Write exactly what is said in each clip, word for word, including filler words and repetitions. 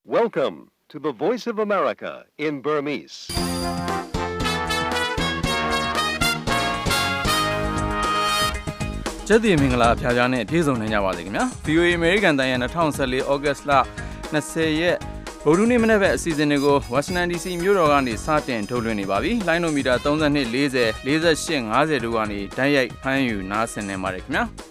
Welcome to the Voice of America in Burmese. ။ကျက်တီမင်္ဂလာဖျားဖျားနဲ့ပြေဆုံးနေကြပါစေခင်ဗျာ။ V O A American တန်ရဲ့၂၀၁၄ August လ20ရက်ဗုဒ္ဓနေ့မနေ့ပဲအစီအစဉ်တွေကို Washington D C မြို့တော်ကနေစတင်ထုတ်လွှင့်နေပါပြီ။လိုင်းနိုမီတာသုံး၂ ၄၀ ၄၈ ၅၀တို့ကနေတိုက်ရိုက်ဖမ်းယူနားဆင်နေပါတယ်ခင်ဗျာ။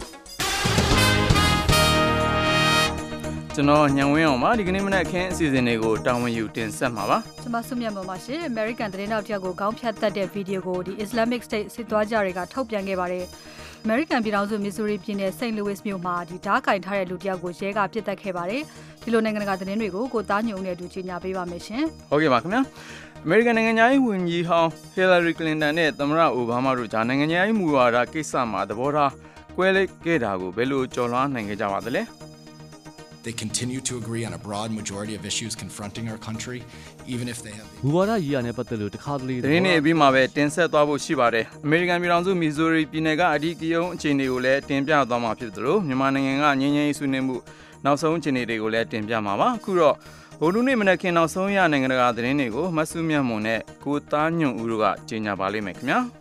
ကျွန်တော်ညံဝင်းအောင်ပါဒီကနေ့မနေ့ခင်းအစီအစဉ်တွေကိုတာဝန်ယူတင်ဆက်မှာပါကျွန်မဆုမြတ်မော်ပါရှင် American သတင်းတောက်တယောက်ကိုခေါင်းဖြတ်တတ်တဲ့ဗီဒီယိုကိုဒီ Islamic State စစ်သွားကြတွေကထုတ်ပြန်ခဲ့ပါတယ် American ပြည်ထောင်စု Missouri ပြည်နယ် Saint Louis မြို့မှာဒီဓာတ်ကင်ထားတဲ့လူတယောက်ကိုရဲကပစ်တက်ခဲ့ပါတယ်ဒီလိုနိုင်ငံတကာသတင်းတွေကိုကိုသားညုံနဲ့အတူကြီးညာပေးပါမယ်ရှင်ဟုတ်ကဲ့ပါခင်ဗျာ American နိုင်ငံသားရေးဝန်ကြီးဟောင်း Hillary Clinton နဲ့သမ္မတ Obama တို့ဂျာနိုင်ငံသားရေးမူဝါဒကိစ္စမှာသဘောထားကွဲလွဲခဲ့တာကိုဘယ်လိုကျော်လွှားနိုင်ခဲ့ကြပါသလဲ They continue to agree on a broad majority of issues confronting our country, even if they have... မူဝါဒရေးရတဲ့ပတ်သက်လို့တခါတလေသတင်းတွေအပြီးမှာပဲတင်ဆက်သွားဖို့ရှိပါတယ်။ American ပြည်ထောင်စု Missouri ပြည်နယ်ကအဓိကရုဏ်းအခြေအနေကိုလည်းတင်ပြသွားမှာဖြစ်သလိုမြန်မာနိုင်ငံကငြိမ်းချမ်းရေးဆွေးနွေးမှုနောက်ဆုံးအခြေအနေတွေကိုလည်းတင်ပြမှာပါ။အခုတော့ဗုဒ္ဓနေ့မနက်ခင်းနောက်ဆုံးရနိုင်ငံတကာသတင်းတွေကိုမဆုမြတ်မွန်နဲ့ကိုသားညွန့်ဦးတို့ကကြေညာပါလိမ့်မယ်ခင်ဗျာ။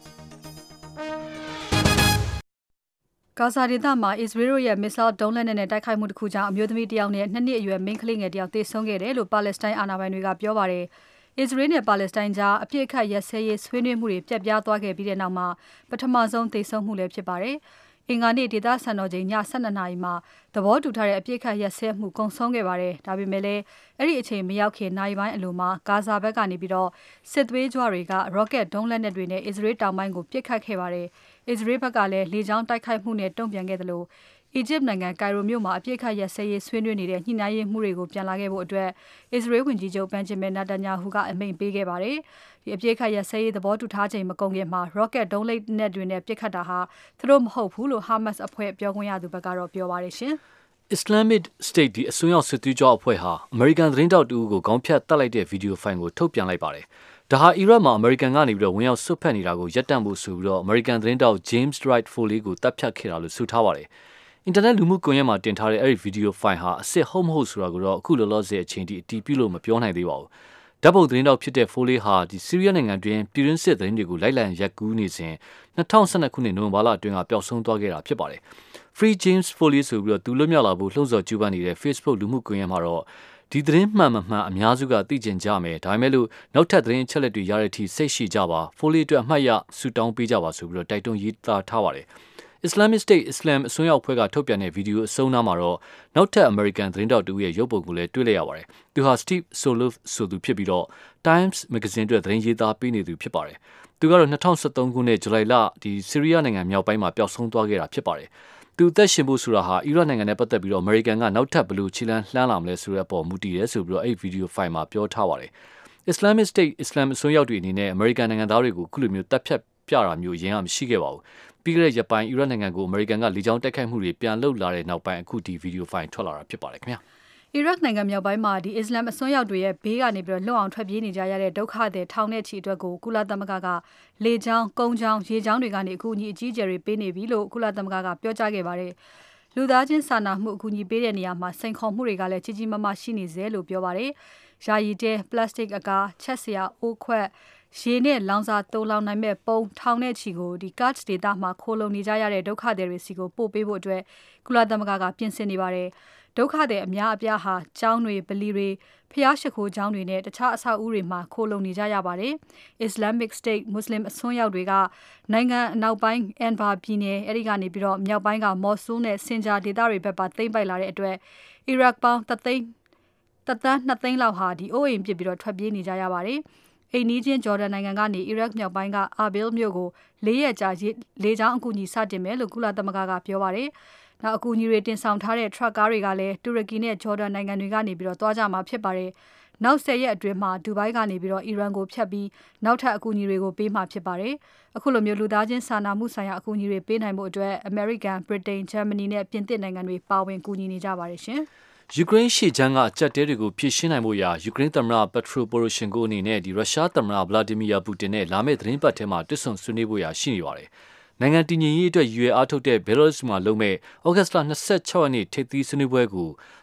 ဂါဇာဒေသမှာ Israel ရဲ့ missile ဒုံးလက်နက်နဲ့တိုက်ခိုက်မှုတစ်ခုကြောင့်အမျိုးသမီးတစ်ယောက်နဲ့နှစ်နှစ်အရွယ်မိန်းကလေးငယ်တစ်ယောက်သေဆုံးခဲ့တယ်လို့ပါလက်စတိုင်းအာဏာပိုင်တွေကပြောပါတယ်။ Israel နဲ့ပါလက်စတိုင်းကြားအပြစ်ခတ်ရစဲရေးဆွေးနွေးမှုတွေပြတ်ပြားသွားခဲ့ပြီးတဲ့နောက်မှာပထမဆုံးသေဆုံးမှုလည်းဖြစ်ပါတယ်။အင်္ဂါနေ့ဒေသစံတော်ချိန်ည၁၂နာရီမှာသဘောတူထားတဲ့အပြစ်ခတ်ရစဲမှုကုန်ဆုံးခဲ့ပါတယ်။ဒါပေမဲ့လည်းအဲ့ဒီအချိန်မရောက်ခင်နိုင်ပိုင်းအလိုမှာဂါဇာဘက်ကနေပြီးတော့စစ်သွေးကြွတွေက rocket ဒုံးလက်နက်တွေနဲ့ Israel တောင်ပိုင်းကိုပစ်ခတ်ခဲ့ပါတယ်။ Israel ဘက်ကလည်းလေကြောင်းတိုက်ခိုက်မှုနဲ့တုံ့ပြန်ခဲ့တယ်လို့ Egypt နိုင်ငံ Cairo မြို့မှာအပြစ်ခတ်ရစဲရေးဆွေးနွေးနေတဲ့ညှိနှိုင်းရေးမှုတွေကိုပြန်လာခဲ့ဖို့အတွက် Israel ဝန်ကြီးချုပ် Benjamin Netanyahu ကအမိန့်ပေးခဲ့ပါတယ်။ဒီအပြစ်ခတ်ရစဲရေးသဘောတူထားချိန်မကုန်ခင်မှာ rocket ဒုံးလက်နက်တွေနဲ့ပစ်ခတ်တာဟာသူတို့မဟုတ်ဘူးလို့ Hamas အဖွဲ့ပြောခွင့်ရသူဘက်ကတော့ပြောပါတယ်ရှင်။ Islamic State ဒီအစွန်းရောက်စစ်သွေးကြွအဖွဲ့ဟာ American သတင်းတောက်တူကိုခေါင်းဖြတ်တက်လိုက်တဲ့ဗီဒီယိုဖိုင်ကိုထုတ်ပြန်လိုက်ပါတယ်။ဒါဟာအီရတ်မှာ American ကနေပြီးတော့ဝင်ရောက်ဆွတ်ဖက်နေတာကိုရပ်တန့်ဖို့ဆိုပြီးတော့ American သတင်းတောက် James Wright Foley ကိုတပ်ဖြတ်ခဲ့တာလို့ဆိုထားပါတယ်။ Internet လူမှုကွန်ရက်မှာတင်ထားတဲ့အဲ့ဒီဗီဒီယိုဖိုင်ဟာအစ်စ်ဟုတ်မဟုတ်ဆိုတာကိုတော့အခုလောလောဆယ်အချိန်ထိအတည်ပြုလို့မပြောနိုင်သေးပါဘူး။ဓာတ်ပုံသတင်းတောက်ဖြစ်တဲ့ Foley ဟာဒီဆီးရီးယားနိုင်ငံတွင်ပြည်တွင်းစစ်သတင်းတွေကိုလိုက်လံရက်ကူးနေစဉ်၂၀၁၂ခုနှစ်နိုဝင်ဘာလအတွင်းကပျောက်ဆုံးသွားခဲ့တာဖြစ်ပါတယ်။ Free James Foley ဆိုပြီးတော့သူလွတ်မြောက်လာဖို့လှုံ့ဆော်ကြိုးပမ်းနေတဲ့ Facebook လူမှုကွန်ရက်မှာတော့ဒီသတင်းမှန်မမှန်အများစုကသိကျင်ကြမယ်ဒါပေမဲ့လို့နောက်ထပ်သတင်းအချက်လက်တွေရတဲ့အထိစိတ်ရှိကြပါ Foley အတွက်အမှတ်ရဆူတောင်းပေးကြပါဆိုပြီးတော့တိုက်တွန်းရေးသားထားပါတယ်။ Islamic State Islam အစွန်းရောက်အဖွဲ့ကထုတ်ပြန်တဲ့ဗီဒီယိုအစုံနာမှာတော့နောက်ထပ် American သတင်းတောက်တူရဲ့ရုပ်ပုံကိုလည်းတွေ့လိုက်ရပါတယ်။သူဟာ Steve Soloff ဆိုသူဖြစ်ပြီးတော့ Times Magazine အတွက်သတင်းရေးသားပေးနေသူဖြစ်ပါတယ်။သူကတော့၂၀၁၃ခုနှစ်ဇူလိုင်လဒီဆီးရီးယားနိုင်ငံမြောက်ပိုင်းမှာပျောက်ဆုံးသွားခဲ့တာဖြစ်ပါတယ်။သူအသက်ရှင်ဖို့ဆိုတာဟာအီရတ်နိုင်ငံနဲ့ပတ်သက်ပြီးတော့ American ကနောက်ထပ်ဘယ်လိုခြေလှမ်းလှမ်းလာမလဲဆိုတဲ့အပေါ်မူတည်တယ်ဆိုပြီးတော့အဲ့ဒီဗီဒီယိုဖိုင်မှာပြောထားပါတယ်။ Islamic State Islam အစွန်းရောက်တွေအနေနဲ့ American နိုင်ငံသားတွေကိုအခုလိုမျိုးတပ်ဖြတ်ပြတာမျိုးရင်းအောင်မရှိခဲ့ပါဘူး။ပြီးခဲ့တဲ့ရက်ပိုင်းအီရတ်နိုင်ငံကို American ကလေကြောင်းတိုက်ခိုက်မှုတွေပြန်လုပ်လာတဲ့နောက်ပိုင်းအခုဒီဗီဒီယိုဖိုင်ထွက်လာတာဖြစ်ပါတယ်ခင်ဗျာ။အီရတ်နိုင်ငံမြောက်ပိုင်းမှာဒီ Islam အစွန်းရောက်တွေရဲ့ဘေးကနေပြီးတော့လွတ်အောင်ထွက်ပြေးနေကြရတဲ့ဒုက္ခသည်ထောင်နဲ့ချီအတွက်ကိုကုလသမဂ္ဂကလေကြောင်း၊ကုန်းကြောင်း၊ရေကြောင်းတွေကနေအကူအညီအကြီးအကျယ်တွေပေးနေပြီလို့ကုလသမဂ္ဂကပြောကြားခဲ့ပါတယ်။လူသားချင်းစာနာမှုအကူအညီပေးတဲ့နေရာမှာစိန်ခေါ်မှုတွေကလည်းကြီးကြီးမားမားရှိနေစေလို့ပြောပါတယ်။ယာယီတဲပလတ်စတစ်အကာချက်စရာအိုးခွက်ရေနဲ့လောင်စာတုံးလောင်နိုင်မဲ့ပုံထောင်နဲ့ချီကိုဒီ Kurd ဒေသမှာခိုးလုံနေကြရတဲ့ဒုက္ခသည်တွေစီကိုပို့ပေးဖို့အတွက်ကုလသမဂ္ဂကပြင်ဆင်နေပါတယ်။ဒုက္ခသည်အများအပြားဟာကျောင်းတွေဗလီတွေဖျားရှိခိုးကျောင်းတွေနဲ့တခြားအဆောက်အဦတွေမှာခိုးလုံနေကြရပါတယ်။ Islamic State Muslim အစွန်းရောက်တွေကနိုင်ငံအနောက်ပိုင်း Anbar ပြည်နယ်အဲဒီကနေပြီးတော့မြောက်ပိုင်းက Mosul နဲ့ Sinjar ဒေသတွေဘက်ပါသိမ်းပိုက်လာတဲ့အတွက် Iraq ပေါင်းတသိန်းတသန်းနှစ်သိန်းလောက်ဟာဒီအိုးအိမ်ပြစ်ပြီးတော့ထွက်ပြေးနေကြရပါတယ်။အိမ်နီးချင်းဂျော်ဒန်နိုင်ငံကနေ Iraq မြောက်ပိုင်းက Erbil မြို့ကိုလေးရက်ကြာလေကြောင်းအကူအညီစတင်မယ်လို့ကုလသမဂ္ဂကပြောပါတယ်။နောက်အကူအညီတွေတင်ဆောင်ထားတဲ့ truck ကားတွေကလည်းတူရကီနဲ့ဂျော်ဒန်နိုင်ငံတွေကနေပြီးတော့သွားကြမှာဖြစ်ပါတယ်။နောက်ဆယ်ရက်အတွင်းမှာဒူဘိုင်းကနေပြီးတော့အီရန်ကိုဖျက်ပြီးနောက်ထပ်အကူအညီတွေကိုပေးမှာဖြစ်ပါတယ်။အခုလိုမျိုးလူသားချင်းစာနာမှုဆိုင်ရာအကူအညီတွေပေးနိုင်မှုအတွက် American, Britain, Germany နဲ့ပြင်သစ်နိုင်ငံတွေပါဝင်ကူညီနေကြပါတယ်ရှင်။ယူကရိန်းရှေ့ချမ်းကအကြက်တဲတွေကိုဖြည့်ရှင်းနိုင်ဖို့ရာယူကရိန်းသမ္မတ Petro Poroshenko အနေနဲ့ဒီရုရှားသမ္မတ Vladimir Putin နဲ့လာမယ့်သတင်းပတ်ထဲမှာတွစ်ဆုံဆွေးနွေးဖို့ရာရှိနေပါတယ်။နိုင်ငံတည်ငြိမ်ရေးအတွက်ရည်ရွယ်အားထုတ်တဲ့ Belarus မှာလုပ်မဲ့ August လ၂၆ရက်နေ့ထိပ်သီးဆွေးနွေးပွဲကို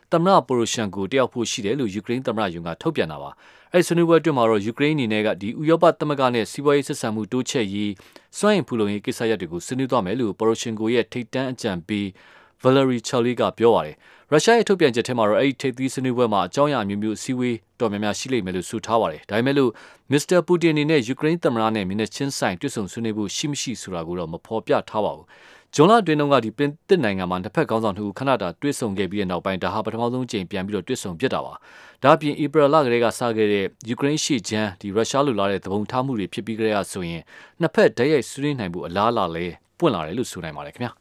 သမ္မတပိုရိုရှန်ကိုတယောက်ဖို့ရှိတယ်လို့ယူကရိန်းသမ္မတယုံကထုတ်ပြန်တာပါအဲ့ဆွေးနွေးပွဲအတွင်းမှာတော့ယူကရိန်းအနေနဲ့ကဒီဥရောပသမဂ္ဂနဲ့စီးပွားရေးဆက်ဆံမှုတိုးချဲ့ရေးစွမ်းအင်ဖူလုံရေးကိစ္စရပ်တွေကိုဆွေးနွေးသွားမယ်လို့ပိုရိုရှင်ကိုရဲ့ထိပ်တန်းအကြံပေး Valery Charly ကပြောပါတယ်ရုရှားရဲ့ထုတ်ပြန်ချက်ထဲမှာတော့အဲ့ဒီထိပ်သီးဆွေးနွေးပွဲမှာအကြောင်းအရာမျိုးမျိုးအစည်းအဝေးတော်များများရှိလိမ့်မယ်လို့ဆိုထားပါတယ်ဒါပေမဲ့လို့မစ္စတာပူတင်အနေနဲ့ယူကရိန်းသမ္မတနဲ့မျက်နှာချင်းဆိုင်တွေ့ဆုံဆွေးနွေးဖို့ရှိမရှိဆိုတာကိုတော့မဖော်ပြထားပါဘူးဂျွန်လအတွင်းကဒီပြင်သစ်နိုင်ငံမှာတစ်ဖက်ခေါင်းဆောင်တို့ခဏတာတွေ့ဆုံခဲ့ပြီးတဲ့နောက်ပိုင်းဒါဟာပထမဆုံးအကြိမ်ပြန်ပြီးတော့တွေ့ဆုံဖြစ်တာပါဒါအပြင်ဧပြီလကလေးကစခဲ့တဲ့ယူကရိန်းရှေ့ချမ်းဒီရုရှားလိုလာတဲ့သဘုံထားမှုတွေဖြစ်ပြီးကြရဆိုရင်နှစ်ဖက်ဓာတ်ရိုက်ဆွေးနွေးနိုင်ဖို့အလားအလာလဲပွင့်လာတယ်လို့ဆိုနိုင်ပါတယ်ခင်ဗျာ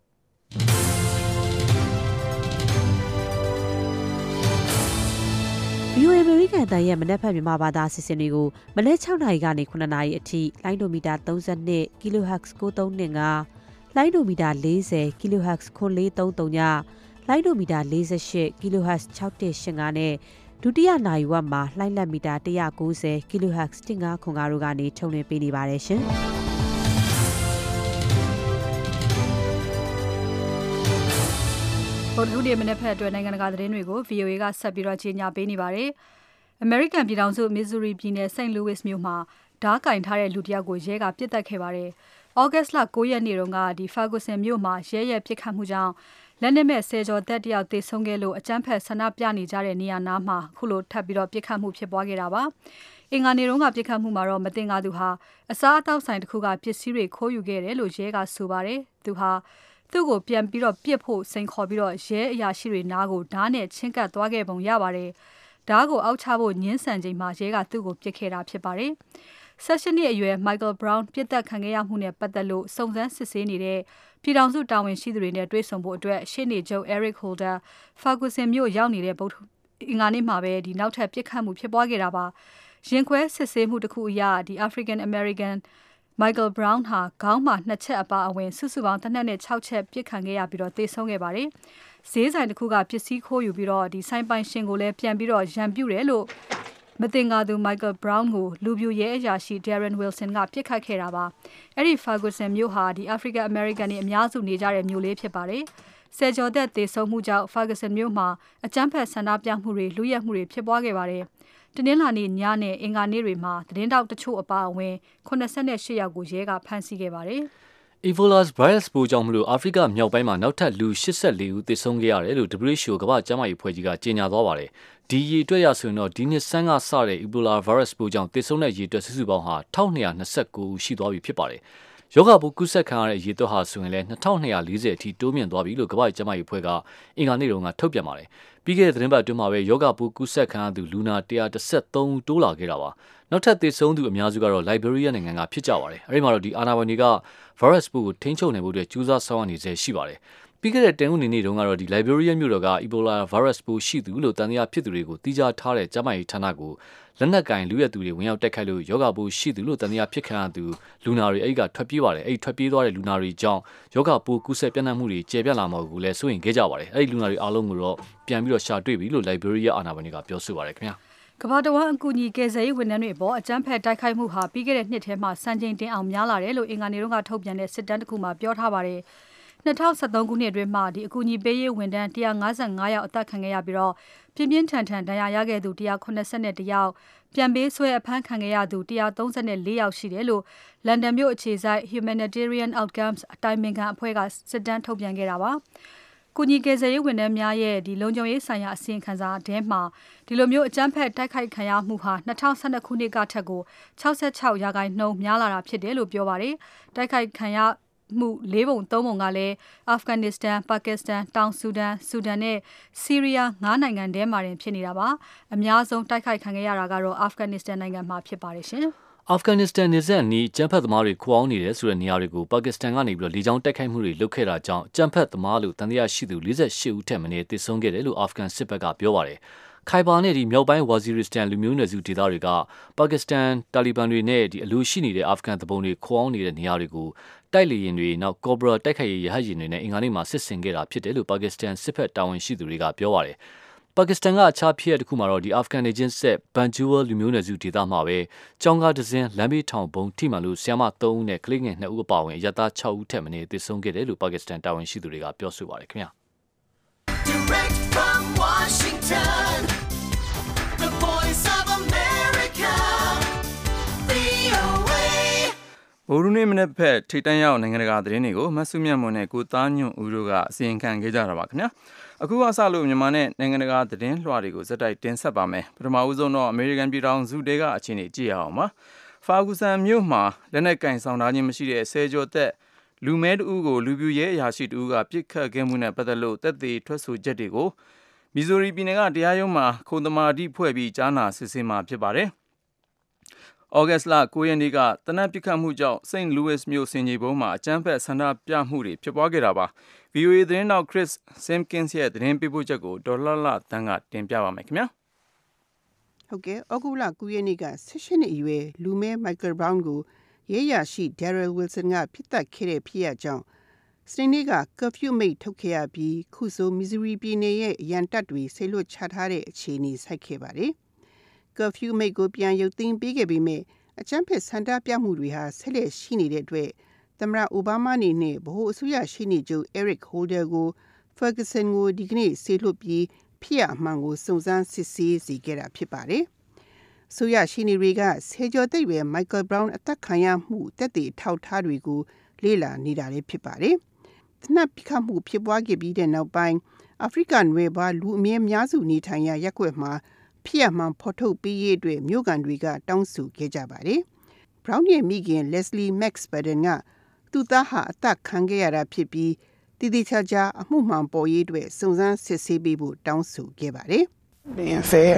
ဗီအိုအေ American တန်ရဲ့မနက်ဖြန်မြန်မာဘာသာအစီအစဉ်တွေကိုမနက်၆နာရီကနေခုနှစ်နာရီအထိလိုင်းဒိုမီတာသုံး၂ kilohertz ကိုသုံးနှစ် လိုင်းဒိုမီတာ၄၀ kilohertz ခွန်လေးသုံးသုံးညလိုင်းဒိုမီတာ၄၈ kilohertz ၆၁၈၅နဲ့ဒုတိယနာရီဝက်မှာလိုင်းလက်မီတာ၁၉၀ kilohertz ၁၅ခွန်၅တို့ကနေထုတ်လွှင့်ပေးနေပါတယ်ရှင်။ဗုဒ္ဓဟူးနေ့မနက်ဖြန်အတွက်နိုင်ငံတကာသတင်းတွေကို ဗီအိုအေ ကဆက်ပြီးတော့ကြီးညာပေးနေပါတယ်။ American ပြည်ထောင်စု Missouri ပြည်နယ် Saint Louis မြို့မှာဓားကင်ထားတဲ့လူတစ်ယောက်ကိုရဲကပစ်သတ်ခဲ့ပါတယ်။ August လ၉ရက်နေ့တုန်းကဒီ Ferguson မြို့မှာရဲရဲပစ်ခတ်မှုကြောင့်လက်နက်မဲ့ဆယ်ကျော်သက်တယောက်သေဆုံးခဲ့လို့အကြမ်းဖက်ဆန္ဒပြနေကြတဲ့နေရာနားမှာခုလိုထပ်ပြီးတော့ပစ်ခတ်မှုဖြစ်ပွားခဲ့တာပါ။အင်္ဂါနေ့တုန်းကပစ်ခတ်မှုမှာတော့မတင်ကားသူဟာအစားအသောက်ဆိုင်တစ်ခုကပစ္စည်းတွေခိုးယူခဲ့တယ်လို့ရဲကဆိုပါတယ်။သူဟာသူ့ကိုပြန်ပြီးတော့ပြစ်ဖို့စိန်ခေါ်ပြီးတော့ရဲအရာရှိတွေနားကိုဓာတ်နဲ့ချင်းကပ်သွားခဲ့ပုံရပါတယ်။ဓာတ်ကိုအောက်ချဖို့ညှင်းဆန်ချိန်မှာရဲကသူ့ကိုပစ်ခဲ့တာဖြစ်ပါတယ်။၁၈နှစ်အရွယ် Michael Brown ပြစ်ဒဏ်ခံခဲ့ရမှုနဲ့ပတ်သက်လို့စုံစမ်းစစ်ဆေးနေတဲ့ပြည်ထောင်စုတာဝန်ရှိသူတွေနဲ့တွေ့ဆုံဖို့အတွက်ရှေ့နေချုပ် Eric Holder Ferguson မြို့ရောက်နေတဲ့ဗုဒ္ဓအင်္ဂါနေ့မှာပဲဒီနောက်ထပ်ပစ်ခတ်မှုဖြစ်ပွားခဲ့တာပါ။ရင်ခွဲစစ်ဆေးမှုတစ်ခုအရဒီ African American Michael Brown ဟာခေါင်းမှာနှစ်ချက်အပါအဝင်စုစုပေါင်းတစ်နက်နဲ့၆ချက်ပစ်ခံခဲ့ရပြီးတော့သေဆုံးခဲ့ပါတယ်။ဈေးဆိုင်တစ်ခုကပစ္စည်းခိုးယူပြီးတော့ဒီဆိုင်ပိုင်ရှင်ကိုလည်းပြန်ပြီးတော့ရန်ပြုတယ်လို့မတင်ကားသူ Michael Brown ကိုလူပြိုရဲအရာရှိ Darren Wilson ကပြစ်ခတ်ခဲ့တာပါ။အဲ့ဒီ Ferguson မြို့ဟာဒီ African American တွေအများစုနေကြတဲ့မြို့လေးဖြစ်ပါတယ်။ဆယ်ကျော်သက်သေဆုံးမှုကြောင့် Ferguson မြို့မှာအကြမ်းဖက်ဆန္ဒပြမှုတွေလူရဲမှုတွေဖြစ်ပွားခဲ့ပါတယ်။တနင်္လာနေ့ညနဲ့အင်္ဂါနေ့တွေမှာသတင်းတောက်တချို့အပါအဝင်၈၈ယောက်ကိုရဲကဖမ်းဆီးခဲ့ပါတယ်။ Ebola virus ပိုးကြောင့်မလို့အာဖရိကမြောက်ပိုင်းမှာနောက်ထပ်လူ၈၄ဦးသေဆုံးခဲ့ရတယ်လို့ W H O ကမ္ဘာ့ကျန်းမာရေးအဖွဲ့ကြီးကကြေညာသွားပါတယ်။ဒီရေအတွက်ရဆိုရင်တော့ဒီနှစ်ဆန်းကစတဲ့ Ebola virus ပိုးကြောင့်သေဆုံးတဲ့ရေအတွက်စုစုပေါင်းဟာ၁၂၂၉ဦးရှိသွားပြီဖြစ်ပါတယ်။ယောဂပိုးကူးစက်ခံရတဲ့ရေအတွက်ဟာဆိုရင်လည်း၂၂၄၀အထိတိုးမြင့်သွားပြီလို့ကမ္ဘာ့ကျန်းမာရေးအဖွဲ့ကအင်္ဂါနေ့တုန်းကထုတ်ပြန်ပါတယ်။ပြီးခဲ့တဲ့သတင်းပတ်အတွင်းမှာပဲယောဂပိုးကူးစက်ခံရသူလူနာ၁၁၃ဦးတိုးလာခဲ့တာပါ။နောက်ထပ်သေဆုံးသူအများစုကတော့ Liberia နိုင်ငံကဖြစ်ကြပါတယ်။အဲဒီမှာတော့ဒီအာဏာပိုင်တွေက virus ပိုးကိုထိန်းချုပ်နိုင်ဖို့အတွက်ကြိုးစားဆောင်ရွက်နေဆဲရှိပါတယ်။ပြီးခဲ့တဲ့တင်ဦးနေနေ့တုန်းကတော့ဒီ Liberia မြို့တော်က Ebola virus ပိုးရှိသူလို့တန်တရားဖြစ်သူတွေကိုတီးခြားထားတဲ့ကျန်းမာရေးဌာနကိုလက်နက်ကင်လူရဲသူတွေဝင်ရောက်တိုက်ခိုက်လို့ယောဂပိုးရှိသူလို့တန်တရားဖြစ်ခံရသူလူနာတွေအဲ့ဒီကထွက်ပြေးပါတယ်။အဲ့ဒီထွက်ပြေးသွားတဲ့လူနာတွေကြောင့်ယောဂပိုးကူးစက်ပြန့်နှံ့မှုတွေကျေပြန့်လာမှာကိုလည်းစိုးရိမ်ခဲ့ကြပါတယ်။အဲ့ဒီလူနာတွေအားလုံးကိုတော့ပြန်ပြီးတော့ရှာတွေ့ပြီလို့ Liberia အာဏာပိုင်တွေကပြောဆိုပါတယ်ခင်ဗျာ။ကမ္ဘာတဝန်းအကူအညီကယ်ဆယ်ရေးဝန်ထမ်းတွေအပေါ်အကြမ်းဖက်တိုက်ခိုက်မှုဟာပြီးခဲ့တဲ့နှစ်ထဲမှာစံချိန်တင်အောင်များလာတယ်လို့အင်္ဂါနေ့တုန်းကထုတ်ပြန်တဲ့စစ်တမ်းတစ်ခုမှာပြောထားပါတယ်။၂၀၁၃ခုနှစ်အတွင်းမှာဒီအကူအညီပေးရေးဝန်ထမ်း၁၅၅ယောက်အသက်ခံခဲ့ရပြီးတော့ပြင်းပြင်းထန်ထန်ဒဏ်ရာရခဲ့သူ၁၇၁ယောက်ပြန်ပေးဆွဲအဖမ်းခံခဲ့ရသူ၁၃၄ယောက်ရှိတယ်လို့လန်ဒန်မြို့အခြေစိုက် Humanitarian Outcomes အတိုင်ပင်ခံအဖွဲ့ကစစ်တမ်းထုတ်ပြန်ခဲ့တာပါ။ကူညီကယ်ဆယ်ရေးဝန်ထမ်းများရဲ့ဒီလုံခြုံရေးဆိုင်ရာအစီရင်ခံစာထဲမှာဒီလိုမျိုးအကြမ်းဖက်တိုက်ခိုက်ခံရမှုဟာ၂၀၁၂ခုနှစ်ကထက်ကို၆၆ရာခိုင်နှုန်းများလာတာဖြစ်တယ်လို့ပြောပါတယ်။တိုက်ခိုက်ခံရမှုလေးပုံသုံးပုံကလည်းအာဖဂန်နစ္စတန်၊ပါကစ္စတန်၊တောင်ဆူဒန်၊ဆူဒန်နဲ့ဆီးရီးယားငါးနိုင်ငံထဲမှာတင်ဖြစ်နေတာပါ။အများဆုံးတိုက်ခိုက်ခံခဲ့ရတာကတော့အာဖဂန်နစ္စတန်နိုင်ငံမှာဖြစ်ပါတယ်ရှင်။အာဖဂန်နစ္စတန်နေဆက်နီးကျန်းဖက်သမားတွေခိုးအောင်နေတယ်ဆိုတဲ့နေရာတွေကိုပါကစ္စတန်ကနေပြီးတော့လေကြောင်းတိုက်ခိုက်မှုတွေလုပ်ခဲ့တာကြောင့်ကျန်းဖက်သမားလို့တန်တရားရှိသူ၄၈ဦးထက်မနည်းသေဆုံးခဲ့တယ်လို့အာဖဂန်စစ်ဘက်ကပြောပါတယ်။ခိုင်ဘာနဲ့ဒီမြောက်ပိုင်းဝါဇီရစ်စတန်လူမျိုးနွယ်စုဒေသတွေကပါကစ္စတန်တာလီဘန်တွေနဲ့ဒီအလိုရှိနေတဲ့အာဖဂန်တပုံတွေခိုးအောင်နေတဲ့နေရာတွေကိုတိုက်လေရင်တွေနောက်ကော့ဘရာတိုက်ခိုက်ရေးရဟတ်ယာဉ်တွေနဲ့အင်္ဂါနေ့မှာစစ်ဆင်ခဲ့တာဖြစ်တယ်လို့ပါကစ္စတန်စစ်ဘက်တာဝန်ရှိသူတွေကပြောပါတယ်။ပါကစ္စတန်ကအခြားဖြစ်ရပ်တစ်ခုမှာတော့ဒီအာဖဂန်နေချင်းဆက်ဘန်ဂျူဝါလူမျိုးနွယ်စုဒေသမှာပဲကျောင်းကားတစ်စင်းလမ်းဘေးထောင်ပုံထိမှန်လို့ဆီယမ၃ဦးနဲ့ကလေးငယ်၂ဦးအပါအဝင်အရပ်သား၆ဦးထက်မနည်းသေဆုံးခဲ့တယ်လို့ပါကစ္စတန်တာဝန်ရှိသူတွေကပြောဆိုပါတယ်ခင်ဗျာ။ from Washington, the voice of America, ဗွီအိုအေဗုဒ္ဓနေ့မနေ့ဖက်ထိတန်းရောက်နိုင်ငံတကာသတင်းတွေကိုမဆုမြတ်မွန်နဲ့ကိုသားညွန့်ဦးတို့ကအစီရင်ခံခဲ့ကြတာပါခင်ဗျာအခုအစလို့မြန်မာနဲ့နိုင်ငံတကာသတင်းလွှာတွေကိုစက်တိုက်တင်ဆက်ပါမယ်ပထမဦးဆုံးတော့အမေရိကန်ပြည်ထောင်စုတွေကအခြေအနေကြည့်ရအောင်ပါဖာဂူဆန်မြို့မှာလက်နက်ကင်ဆောင်ထားခြင်းမရှိတဲ့ဆယ်ကျော်သက်လူမဲတူကိုလူပြူရဲအရာရှိတူကပြစ်ခတ်ခဲ့မှုနဲ့ပတ်သက်လို့တပ်သေးထွက်ဆိုချက်တွေကိုမီဇိုရီပြည်နယ်ကတရားရုံးမှာခုံသမာဓိဖွဲ့ပြီးကြားနာစစ်ဆေးမှာဖြစ်ပါတယ်ဩဂတ်စ်လကိုရက်နေ့ကတနက်ပစ်ခတ်မှုကြောင့်စိန့်လူးဝစ်မြို့စင်ကြီးဘုံမှာအကြမ်းဖက်ဆန္ဒပြမှုတွေဖြစ်ပွားခဲ့တာပါ ဗွီအိုအေ သတင်းတောက် Chris Simkins ရဲ့သတင်းပေးပို့ချက်ကိုဒေါ်လာလာတန်းကတင်ပြပါမယ်ခင်ဗျာဟုတ်ကဲ့ဩဂုတ်လကိုရက်နေ့ကဆယ်၈နှစ်အရွယ်လူမဲ Michael Brown ကိုရဲရရှိ Daryl Wilson ကပြစ်တက်ခဲ့တဲ့ဖြစ်ရပ်ကြောင့်စနေနေ့က curfew မိန့်ထုတ်ခဲ့ရပြီးခုဆို Missouri ပြည်နယ်ရဲ့အရန်တပ်တွေဆေလွတ်ချထားတဲ့အခြေအနေဆိုက်ခဲ့ပါတယ်curfew မိန့်ကိုပြန်ရုပ်သိမ်းပေးခဲ့ပေမဲ့အကြမ်းဖက်ဆန္ဒပြမှုတွေဟာဆက်လက်ရှိနေတဲ့အတွက်သမ္မတအိုဘားမားအနေနဲ့ဗဟိုအစိုးရရှိနေချုပ် Eric Holder ကို Ferguson ကိုဒီကနေ့ဆေလွတ်ပြီးဖြစ်ရမှန်ကိုစုံစမ်းစစ်ဆေးစီခဲ့တာဖြစ်ပါတယ်။ဆိုရရှိနေတွေကဆယ်ကျော်သက်ရွယ် Michael Brown အသက်ခံရမှုတက်တည်ထောက်ထားတွေကိုလေ့လာနေတာလည်းဖြစ်ပါတယ်။တနက်ပစ်ခတ်မှုဖြစ်ပွားခဲ့ပြီးတဲ့နောက်ပိုင်းအာဖရိကန်နွယ်ဘာလူအမြဲများစုနေထိုင်ရာရပ်ကွက်မှာဖြစ်ရမှန်ဖော်ထုတ်ပေးရေးအတွက်မြို့ကန်တွေကတောင်းဆိုခဲ့ကြပါတယ်။ Brown ရဲ့မိခင် Leslie Max Baden ကသူ့သားဟာအသက်ခံခဲ့ရတာဖြစ်ပြီးတည်တည်ချာချာအမှုမှန်ပေါ်ရေးအတွက်စုံစမ်းစစ်ဆေးပေးဖို့တောင်းဆိုခဲ့ပါတယ်။ Being fair,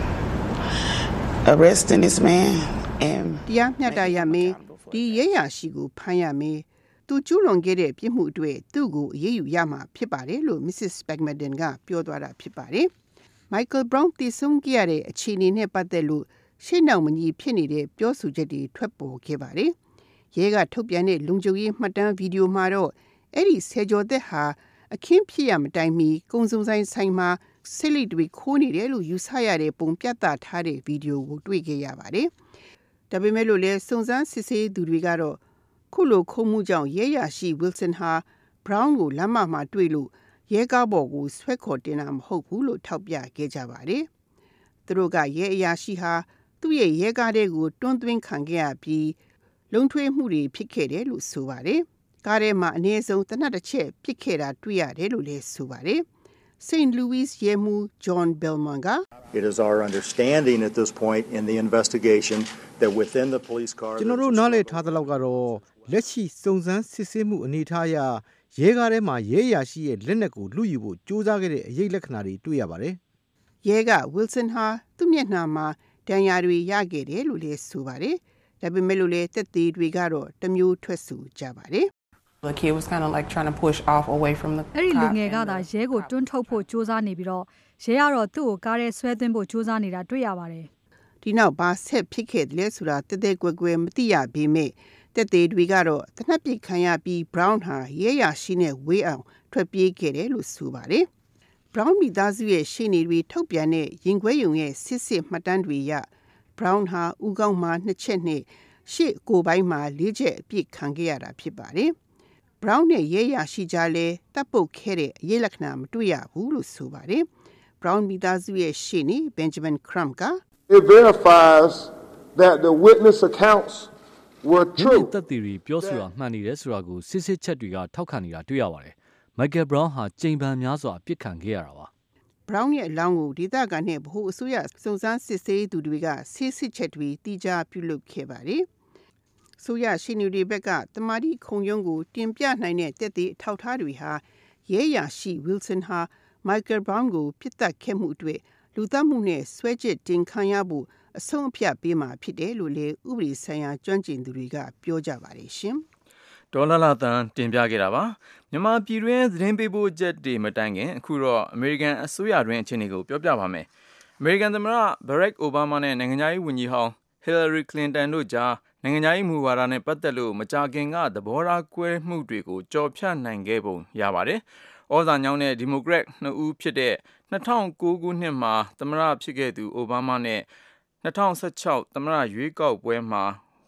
arresting this man and တရားမျှတရမယ်ဒီရဲရရှိကိုဖမ်းရမယ်သူကျူးလွန်ခဲ့တဲ့ပြစ်မှုအတွက်သူ့ကိုအရေးယူရမှာဖြစ်ပါတယ်လို့ Missus Baden ကပြောသွားတာဖြစ်ပါတယ်။ Michael Brown တည်ဆုံခဲ့ရတဲ့အခြေအနေနဲ့ပတ်သက်လို့ရှေ့နောက်မညီဖြစ်နေတဲ့ပြောဆိုချက်တွေထွက်ပေါ်ခဲ့ပါတယ်။ရဲကထုတ်ပြန်တဲ့လုံခြုံရေးမှတ်တမ်းဗီဒီယိုမှာတော့အဲ့ဒီဆယ်ကျော်သက်ဟာအခင်းဖြစ်ရမတိုင်မီကုံစုံဆိုင်ဆိုင်မှာဆိတ်လိတ်တွေခိုးနေတယ်လို့ယူဆရတဲ့ပုံပြသထားတဲ့ဗီဒီယိုကိုတွေ့ခဲ့ရပါတယ်။ဒါပေမဲ့လို့လည်းစုံစမ်းစစ်ဆေးသူတွေကတော့ခုလိုခုံမှုကြောင့်ရဲရရှိ Wilson ဟာ Brown ကိုလမ်းမမှာတွေ့လို့ရဲကားပေါ်ကိုဆွဲခေါ်တင်တာမဟုတ်ဘူးလို့ထောက်ပြခဲ့ကြပါတယ်။သူတို့ကရဲအရာရှိဟာသူ့ရဲ့ရဲကားတွေကိုတွန်းသွင်းခံခဲ့ရပြီးလုံထွေးမှုတွေဖြစ်ခဲ့တယ်လို့ဆိုပါတယ်။ကားထဲမှာအနည်းဆုံးတနက်တစ်ချက်ပစ်ခဲ့တာတွေ့ရတယ်လို့လည်းဆိုပါတယ်။ Saint Louis ရဲမှူး John Belmont က It is our understanding at this point in the investigation that within the police car ကျွန်တော်တို့နားလည်ထားသလောက်ကတော့လက်ရှိစုံစမ်းစစ်ဆေးမှုအနေထားအရရဲကားထဲမှာရဲအရာရှိရဲ့လက်နက်ကိုလူယူဖို့ကြိုးစားခဲ့တဲ့အရေးလက္ခဏာတွေတွေ့ရပါတယ်။ရဲက Wilson ဟာသူ့မျက်နှာမှာဒဏ်ရာတွေရခဲ့တယ်လို့လည်းဆိုပါတယ်။ဒါပေမဲ့လို့လည်းသက်သေတွေကတော့တမျိုးထွက်ဆိုကြပါတယ်။ The kid was kind of like trying to push off away from the အဲ့ဒီလူငယ်ကသာရဲကိုတွန်းထုတ်ဖို့ကြိုးစားနေပြီးတော့ရဲကတော့သူ့ကိုကားထဲဆွဲသွင်းဖို့ကြိုးစားနေတာတွေ့ရပါတယ်။ဒီနောက်ဘာဆက်ဖြစ်ခဲ့တယ်လဲဆိုတာတသက်ကွယ်ကွယ်မသိရပေမဲ့သက်သေတွေကတော့တနက်ပြစ်ခံရပြီး Brown ဟာရဲရရှိနဲ့ဝေးအောင်ထွက်ပြေးခဲ့တယ်လို့ဆိုပါတယ်။ Brown မိသားစုရဲ့ရှေ့နေတွေထုတ်ပြန်တဲ့ရင်ခွဲရုံရဲ့စစ်စစ်မှတ်တမ်းတွေအရ Brown ဟာဦးခေါင်းမှာနှစ်ချက်နဲ့ရှေ့ကိုယ်ပိုင်းမှာလေးချက်အပြစ်ခံခဲ့ရတာဖြစ်ပါတယ်။ Brown နဲ့ရဲရရှိကြလဲတပ်ပုတ်ခဲ့တဲ့အရေးလက္ခဏာမတွေ့ရဘူးလို့ဆိုပါတယ်။ Brown မိသားစုရဲ့ရှေ့နေ Benjamin Crump က It verifies that the witness accounts were true. သက်သေတွေပြောဆိုတာမှန်နေတယ်ဆိုတာကိုစစ်စစ်ချက်တွေကထောက်ခံနေတာတွေ့ရပါတယ်။ Michael Brown ဟာကြိမ်ပန်များစွာပြစ်ခံခဲ့ရတာပါ။ Brown ရဲ့အလောင်းကိုဒေသခံနဲ့ဗဟိုအစိုးရစုံစမ်းစစ်ဆေးသူတွေကဆေးစစ်ချက်တွေတိကျပြုလုပ်ခဲ့ပါတယ်။ဆိုရရှိနေတွေဘက်ကတမာတိခုံရုံးကိုတင်ပြနိုင်တဲ့တက်တဲ့အထောက်အထားတွေဟာရဲရရှိ Wilson ဟာ Michael Brown ကိုပြစ်တက်ခဲ့မှုအတွက်လူသတ်မှုနဲ့ဆွဲချက်တင်ခံရဖို့အဆုံးအဖြတ်ပေးမှာဖြစ်တယ်လို့လည်းဥပဒေဆိုင်ရာကျွမ်းကျင်သူတွေကပြောကြပါတယ်ရှင်။ဒေါ်လာလာတန်တင်ပြခဲ့တာပါ။မြန်မာပြည်တွင်းသတင်းပေးပို့ချက်တွေမတိုင်ခင်အခုတော့အမေရိကန်အစိုးရတွင်အခြေအနေကိုပြောပြပါမယ်။အမေရိကန်သမ္မတ Barack Obama နဲ့နိုင်ငံခြားရေးဝန်ကြီးဟောင်း Hillary Clinton တို့ကြားနိုင်ငံခြားရေးမူဝါဒနဲ့ပတ်သက်လို့မကြာခင်ကသဘောထားကွဲမှုတွေကိုကြော်ဖြတ်နိုင်ခဲ့ပုံရပါတယ်။ဩဇာညောင်းတဲ့ဒီမိုကရက်နှစ်ဦးဖြစ်တဲ့၂၀၀၉ခုနှစ်မှာသမ္မတဖြစ်ခဲ့သူအိုဘားမားနဲ့၂၀၁၆သမ္မတရွေးကောက်ပွဲမှာဝ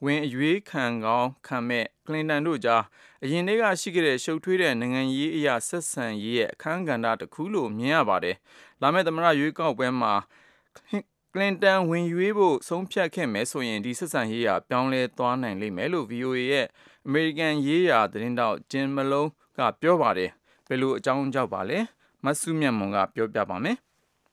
ဝင်အရွေးခံကောင်းခံမဲ့ကလင်တန်တို့ကြားအရင်တည်းကရှိခဲ့တဲ့ရှုပ်ထွေးတဲ့နိုင်ငံရေးအရာဆက်ဆံရေးရဲ့အခန်းကဏ္ဍတစ်ခုလို့မြင်ရပါတယ်။လာမယ့်သမ္မတရွေးကောက်ပွဲမှာကလင်တန်ဝင်ရွေးဖို့ဆုံးဖြတ်ခဲ့မယ်ဆိုရင်ဒီဆက်ဆံရေးဟာပြောင်းလဲသွားနိုင်လိမ့်မယ်လို့ ဗီအိုအေ ရဲ့အမေရိကန်ရေးရာသတင်းတောက်ဂျင်မလုံးကပြောပါတယ်။ဘယ်လိုအကြောင်းကြောင့်ပါလဲ။မဆုမြတ်မွန်ကပြောပြပါမယ်။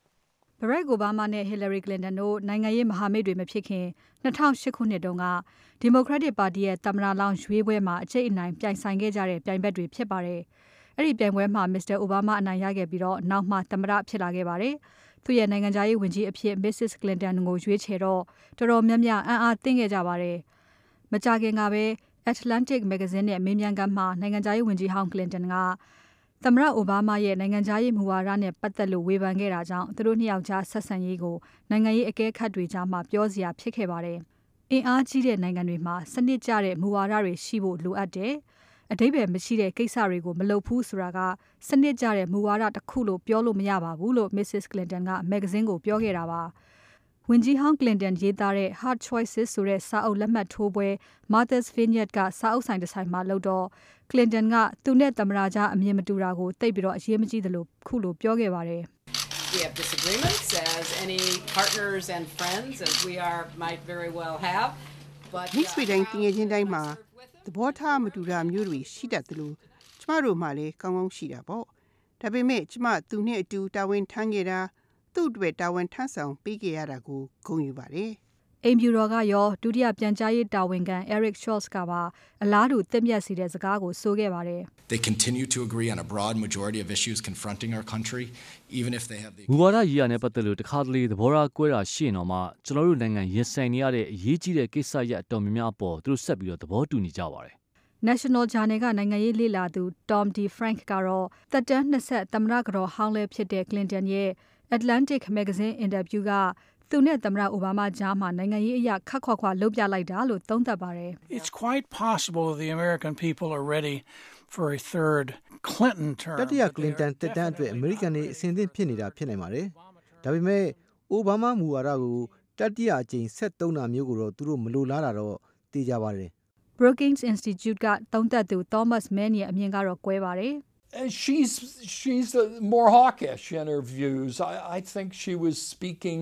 Barack Obama နဲ့ Hillary Clinton တို့နိုင်ငံရေးမဟာမိတ်တွေမဖြစ်ခင်၂၀၀၈ခုနှစ်တုန်းက Democratic Party ရဲ့သမ္မတလောင်းရွေးပွဲမှာအကျိတ်အနိုင်ပြိုင်ဆိုင်ခဲ့ကြတဲ့ပြိုင်ဘက်တွေဖြစ်ပါတယ်။အဲ့ဒီပြိုင်ပွဲမှာ Mister Obama အနိုင်ရခဲ့ပြီးတော့နောက်မှသမ္မတဖြစ်လာခဲ့ပါတယ်။သူ့ရဲ့နိုင်ငံခြားရေးဝန်ကြီးအဖြစ် Missus Clinton ကိုရွေးချယ်တော့တော်တော်များများအံ့အားသင့်ခဲ့ကြပါတယ်။မကြာခင်ကပဲ Atlantic မဂ္ဂဇင်းနဲ့မေးမြန်းခန်းမှာနိုင်ငံခြားရေးဝန်ကြီးဟောင်း Clinton ကသမ္မတအိုဘားမားရဲ့နိုင်ငံခြားရေးမူဝါဒနဲ့ပတ်သက်လို့ဝေဖန်ခဲ့တာကြောင့်သူတို့နှစ်ယောက်ကြားဆက်ဆံရေးကိုနိုင်ငံရေးအကဲခတ်တွေကြားမှာပြောစရာဖြစ်ခဲ့ပါတယ်။အင်အားကြီးတဲ့နိုင်ငံတွေမှာစနစ်ကျတဲ့မူဝါဒတွေရှိဖို့လိုအပ်တယ်။အဓိပ္ပာယ်မရှိတဲ့ကိစ္စတွေကိုမလုပ်ဘူးဆိုတာကစနစ်ကျတဲ့မူဝါဒတစ်ခုလို့ပြောလို့မရပါဘူးလို့ Missus Clinton ကမဂ္ဂဇင်းကိုပြောခဲ့တာပါ။ဝန်ကြီးဟောင်း Clinton ရေးသားတဲ့ Hard Choices ဆိုတဲ့စာအုပ်လက်မှတ်ထိုးပွဲ Martha's Vineyard ကစာအုပ်ဆိုင်တစ်ဆိုင်မှာလုပ်တော့ Clinton ကသူနဲ့သမ္မတကြားအမြင်မတူတာကိုသိပ်ပြီးတော့အရေးမကြီးသလိုခုလိုပြောခဲ့ပါတယ်။ We have disagreements as any partners and friends as we are might very well have but မိတ်ဆွေတိုင်းတငယ်ချင်းတိုင်းမှာသဘောထားမတူတာမျိုးတွေရှိတတ်တယ်လို့ကျမတို့မှလည်းကောင်းကောင်းရှိတာပေါ့ဒါပေမဲ့ကျမသူနဲ့အတူတာဝန်ထမ်းခဲ့တာသူ့အတွက်တာဝန်ထမ်းဆောင်ပေးခဲ့ရတာကိုဂုဏ်ယူပါတယ်အိမ်ဖြူတော်ကရောဒုတိယပြန်ကြားရေးတာဝန်ခံ Eric Schultz ကပါအလားတူသင့်မြတ်စီတဲ့စကားကိုဆိုခဲ့ပါတယ် They continue to agree on a broad majority of issues confronting our country even if they have the မူဝါဒရေးရာနဲ့ပတ်သက်လို့တခါတလေသဘောထားကွဲတာရှိရင်တော့မှကျွန်တော်တို့နိုင်ငံရင်ဆိုင်နေရတဲ့အရေးကြီးတဲ့ကိစ္စရပ်အတော်များများအပေါ်သူတို့ဆက်ပြီးတော့သဘောတူညီကြပါတယ် National Journal ကနိုင်ငံရေးလေ့လာသူ Tom D. Frank ကတော့သက်တမ်းနှစ်ဆက်သမ္မတကတော်ဟောင်းလည်းဖြစ်တဲ့ Clinton ရဲ့ Atlantic မဂ္ဂဇင်းအင်တာဗျူးကသူနဲ့သမ္မတအိုဘားမားကြားမှာနိုင်ငံရေးအရာခက်ခွာခွာလုပ်ပြလိုက်တာလို့သုံးသပ်ပါတယ် It's quite possible the American people are ready for a third Clinton term တတိယ Clinton တက်တန်းအတွက်အမေရိကန်တွေအစဉ်သင့်ဖြစ်နေတာဖြစ်နိုင်ပါတယ်ဒါပေမဲ့အိုဘားမားမူဝါဒကိုတတိယအကြိမ်ဆက်သုံးတာမျိုးကိုတော့သူတို့မလိုလားတာတော့သိကြပါတယ် Brookings Institute ကသုံးသပ်သူ Thomas Mann ရဲ့အမြင်ကတော့ကွဲပါတယ် She's she's more hawkish in her views. I, I think she was speaking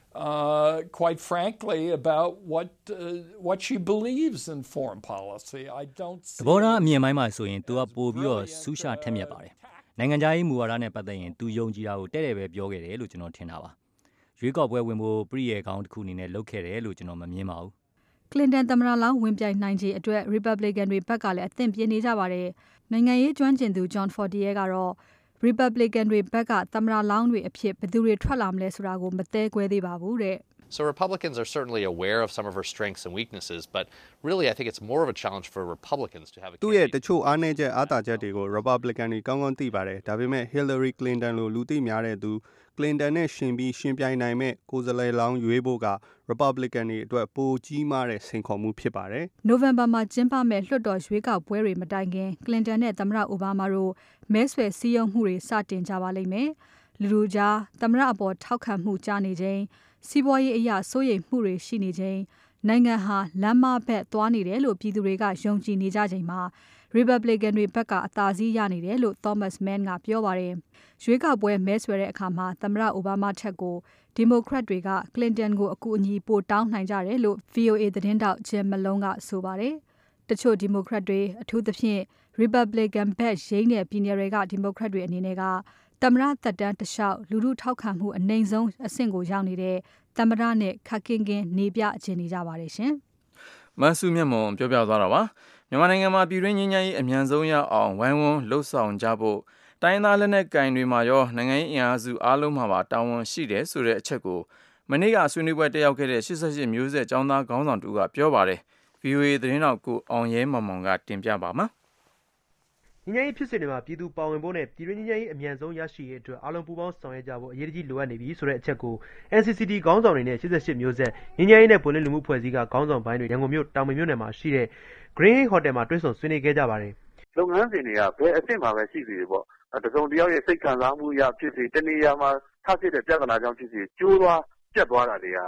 uh, quite frankly about what uh, what she believes in foreign policy. I don't see သဘောထားအမြင်ပိုင်းမှာဆိုရင် तू ကပို့ပြီးတော့ဆူးရှာထက်မြက်ပါတယ်။နိုင်ငံခြားရေးမူဝါဒနဲ့ပတ်သက်ရင် तू ယုံကြည်တာကိုတဲ့တဲ့ပဲပြောခဲ့တယ်လို့ကျွန်တော်ထင်တာပါ။ရွေးကောက်ပွဲဝင်ဖို့ပြည်ရဲ့ခေါင်းတစ်ခုအနေနဲ့လုပ်ခဲ့တယ်လို့ကျွန်တော်မမြင်ပါဘူး။ Clinton သမ္မတလောင်းဝင်ပြိုင်နိုင်ခြေအတွက် Republican တွေဘက်ကလည်းအသင့်ပြနေကြပါတယ်။နိုင်ငံရေးကျွမ်းကျင်သူ John Fortier ကတော့ Republican တွေဘက်ကသမ္မတလောင်းတွေအဖြစ်ဘယ်သူတွေထွက်လာမလဲဆိုတာကိုမသဲကွဲသေးပါဘူးတဲ့ So Republicans are certainly aware of some of her strengths and weaknesses, but really I think it's more of a challenge for Republicans to have a သူ့ရဲ့တချို့အားနည်းချက်အားသာချက်တွေကို Republican တွေကောင်းကောင်းသိပါတယ်။ဒါပေမဲ့ Hillary Clinton လိုလူသိများတဲ့သူ Clinton နဲ့ရှင်ပြီးရှင်ပြိုင်နိုင်မဲ့ကိုယ်စားလှယ်လောင်းရွေးဖို့က Republican တွေအတွက်ပိုကြီးမားတဲ့စိန်ခေါ်မှုဖြစ်ပါတယ်။ November မှာကျင်းပမဲ့လွှတ်တော်ရွေးကောက်ပွဲတွေမတိုင်ခင် Clinton နဲ့သမ္မတအိုဘားမားတို့မဲဆွယ်စည်းရုံးမှုတွေစတင်ကြပါလိမ့်မယ်။လူလူကြားသမ္မတအပေါ်ထောက်ခံမှုကြားနေခြင်းစီးပွားရေးအရာစိုးရိမ်မှုတွေရှိနေခြင်းနိုင်ငံဟာလမ်းမဘက်သွားနေတယ်လို့ပြည်သူတွေကယုံကြည်နေကြချိန်မှာ Republican တွေဘက်ကအသာစီးရနေတယ်လို့ Thomas Mann ကပြောပါတယ်။ရွေးကောက်ပွဲမဲဆွယ်တဲ့အခါမှာသမ္မတအိုဘားမားထက်ကို Democrat တွေက Clinton ကိုအကူအညီပိုတောင်းနိုင်ကြတယ်လို့ V O A သတင်းတောက် Jim Malone ကဆိုပါတယ်။တချို့ Democrat တွေအထူးသဖြင့် Republican ဘက်ရိမ့်တဲ့ပြည်နယ်တွေက Democrat တွေအနေနဲ့ကသမ္မတသက်တမ်းတလျှောက်လူထုထောက်ခံမှုအနိုင်ဆုံးအဆင့်ကိုရောက်နေတဲ့သမ္မတနဲ့ခက်ကင်းကင်းနေပြအခြေနေကြပါတယ်ရှင်။မဆုမြတ်မွန်ပြောပြသွားတာပါ။မြန်မာနိုင်ငံမှာပြည်တွင်းငြိမ်းချမ်းရေးအမြန်ဆုံးရအောင်ဝိုင်းဝန်းလှုပ်ဆောင်ကြဖို့တိုင်းသားလက်နက်ကင်တွေမှာရောနိုင်ငံရေးအင်အားစုအားလုံးမှာပါတာဝန်ရှိတယ်ဆိုတဲ့အချက်ကိုမနေ့ကဆွေးနွေးပွဲတက်ရောက်ခဲ့တဲ့၈၈မျိုးဆက်ကျောင်းသားခေါင်းဆောင်တူကပြောပါတယ်။ V O A သတင်းတောက်ကိုအောင်ရဲမောင်မောင်ကတင်ပြပါမှာ။ငြိမ်းချမ်းရေးဖြစ်စဉ်တွေမှာပြည်သူပါဝင်ဖို့နဲ့ပြည်တွင်းငြိမ်းချမ်းရေးအမြန်ဆုံးရရှိရေးအတွက်အားလုံးပူးပေါင်းဆောင်ရွက်ကြဖို့အရေးကြီးလိုအပ်နေပြီဆိုတဲ့အချက်ကို N C C T ခေါင်းဆောင်တွေနဲ့၈၈မျိုးဆက်ငြိမ်းချမ်းရေးနဲ့ပွင့်လင်းလူမှုဖွဲ့စည်းကခေါင်းဆောင်ပိုင်းတွေရန်ကုန်မြို့တောင်ပင်မြို့နယ်မှာရှိတဲ့ Green Hill Hotel မှာတွေ့ဆုံဆွေးနွေးခဲ့ကြပါတယ်။လုပ်ငန်းစဉ်တွေကဘယ်အဆင့်မှာပဲရှိစီတယ်ပေါ့။တစုံတစ်ယောက်ရဲ့စိတ်ခံစားမှုအရဖြစ်စီတနေရာမှာထားဖြစ်တဲ့ပြဿနာကြောင့်ဖြစ်စီကျိုးသွားပြတ်သွားတာတွေက